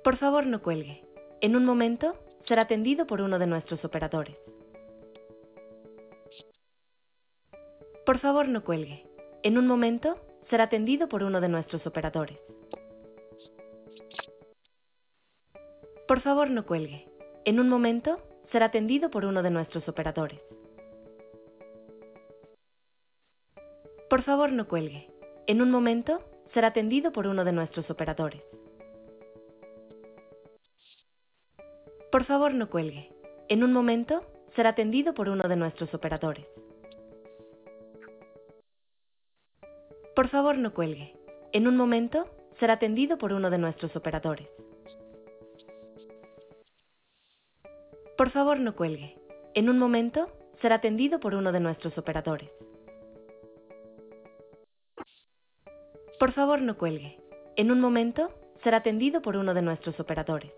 Por favor, no cuelgue. En un momento, será atendido por uno de nuestros operadores. Por favor, no cuelgue. En un momento, será atendido por uno de nuestros operadores. Por favor, no cuelgue. En un momento, será atendido por uno de nuestros operadores. Por favor, no cuelgue. En un momento, será atendido por uno de nuestros operadores. Por favor, no cuelgue. En un momento, será atendido por uno de nuestros operadores. Por favor, no cuelgue. En un momento, será atendido por uno de nuestros operadores. Por favor, no cuelgue. En un momento, será atendido por uno de nuestros operadores. Por favor, no cuelgue. En un momento, será atendido por uno de nuestros operadores.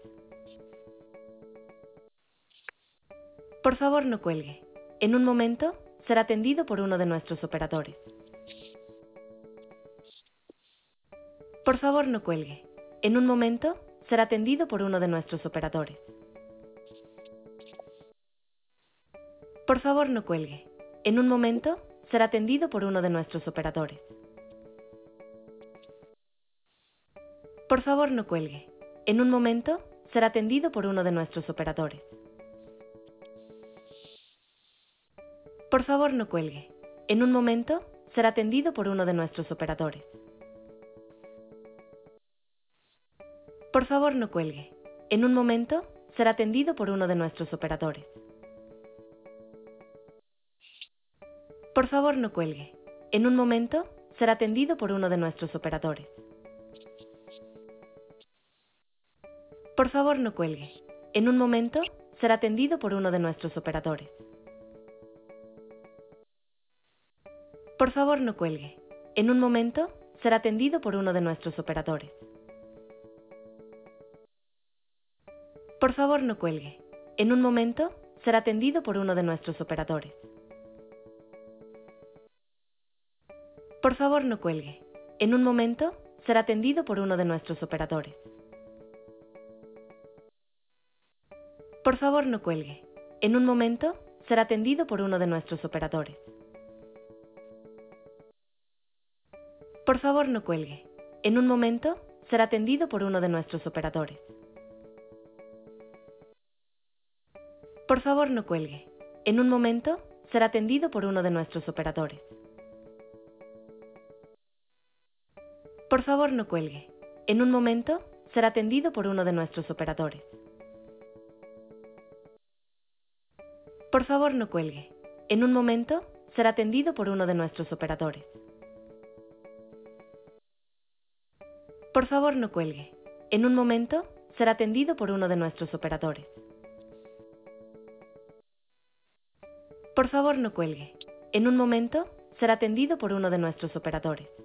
Por favor, no cuelgue. En un momento, será atendido por uno de nuestros operadores. Por favor, no cuelgue. En un momento, será atendido por uno de nuestros operadores. Por favor, no cuelgue. En un momento, será atendido por uno de nuestros operadores. Por favor, no cuelgue. En un momento, será atendido por uno de nuestros operadores. Por favor, no cuelgue. En un momento, será atendido por uno de nuestros operadores. Por favor, no cuelgue. En un momento, será atendido por uno de nuestros operadores. Por favor, no cuelgue. En un momento, será atendido por uno de nuestros operadores. Por favor, no cuelgue. En un momento, será atendido por uno de nuestros operadores. Por favor, no cuelgue. En un momento, será atendido por uno de nuestros operadores. Por favor, no cuelgue. En un momento, será atendido por uno de nuestros operadores. Por favor, no cuelgue. En un momento, será atendido por uno de nuestros operadores. Por favor, no cuelgue. En un momento, será atendido por uno de nuestros operadores. Por favor, no cuelgue. En un momento, será atendido por uno de nuestros operadores. Por favor, no cuelgue. En un momento, será atendido por uno de nuestros operadores. Por favor, no cuelgue. En un momento, será atendido por uno de nuestros operadores. Por favor, no cuelgue. En un momento, será atendido por uno de nuestros operadores. Por favor, no cuelgue. En un momento, será atendido por uno de nuestros operadores. Por favor, no cuelgue. En un momento, será atendido por uno de nuestros operadores.